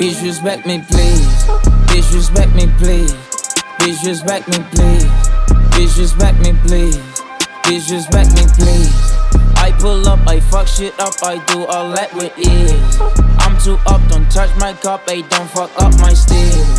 Bitch, respect me, please. Bitch, respect me, please. Bitch, respect me, please. Bitch, respect me, please. Bitch, respect me, please. I pull up, I fuck shit up, I do all that with ease. I'm too up, don't touch my cup, I don't fuck up my steez.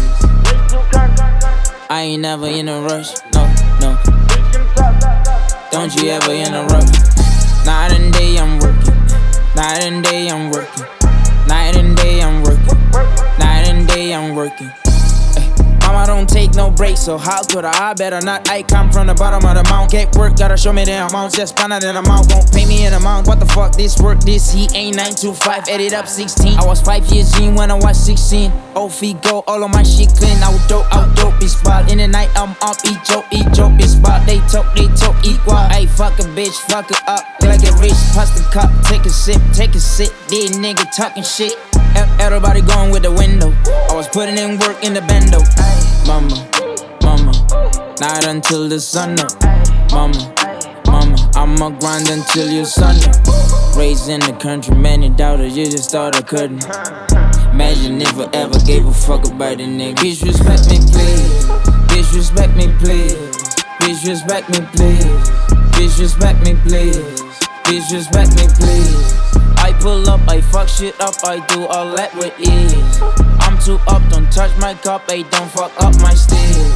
I ain't never in a rush, no, no. Don't you ever interrupt. Night and day I'm working. Night and day I'm working. Night and day I'm working. Night and day I'm working. Mama don't take no breaks, so how could I better not? I come from the bottom of the mountain. Get work, gotta show me the amounts. Just find out in the amount, gon' pay me in amount. What the fuck, this work, this heat ain't 9 to 5, edit up 16. I was 5 years in when I was 16. Oh, feet go, all of my shit clean. Out dope, be spot. In the night, I'm up, eat joke, be spot. They talk, equal. Ay, fuck a bitch, fuck it up. Like a rich, pass the cup, take a sip. These nigga talking shit. Everybody going with the window. I was putting in work in the bendo. Mama, night until the sun up. Mama, I'ma grind until your son up. Raised in the country, many doubted, you just thought I couldn't. Imagine if I ever gave a fuck about a nigga. Bitch, respect me, please. Bitch, respect me, please. Bitch, respect me, please. Bitch, respect me, please. Bitch, respect me, please. I pull up, I fuck shit up, I do all that with ease. I'm too up, don't touch my cup, I don't fuck up my steez.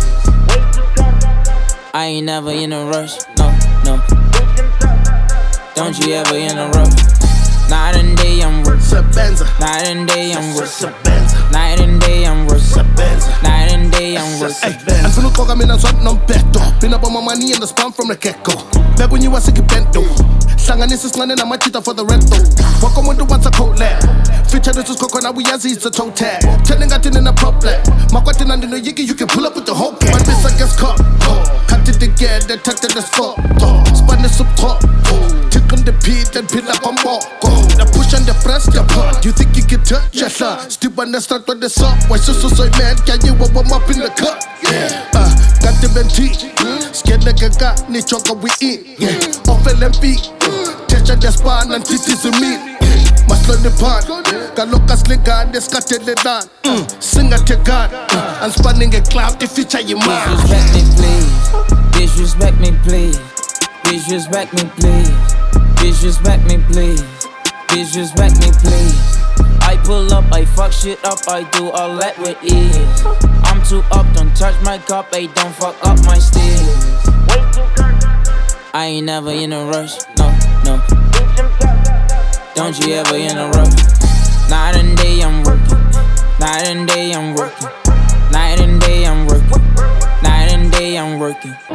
I ain't never in a rush, no, no. Don't you ever interrupt. Night and day I'm working. Night and day I'm working. Night and day I'm working. Night and day I'm working. And for no talk, I'm in a swamp, no beto. Been up on my money in the spam from the get-go. Back when you was sick, bento. Slangan is landing, I'm a cheater for the rental. Welcome when the ones a coat lab. Feature this is coconut, we as it's a toe tag. Telling I in a problem. My question under the yiggy, you can pull up with the whole gang. My bitch, I guess cut. Cut it together, tucked in the spot. Spun the sub top. Tick on the beat and pin up on walk. The push and the press, the part. You think you can touch your son? Still on the start with the song. Why so man? Can you warm up in the cup? Yeah. Got the venti. Scared like a guy, need chocolate we eat. Yeah. Off LMP. Teacher the span and titties in me. Must learn the part. Kaloka slinga, the scattered the down. Sing at your god. And spanning a cloud, the feature you man. Respect me, please. Bitch, respect me, please. Bitch, respect me, please. Bitch, respect me, please. Bitch, respect me, please. I pull up, I fuck shit up, I do all that with ease. I'm too up, don't touch my cup, I don't fuck up my steez. I ain't never in a rush, no, no. Don't you ever interrupt. Night and day I'm working. Night and day I'm working. Night and day I'm working. Night and day I'm working.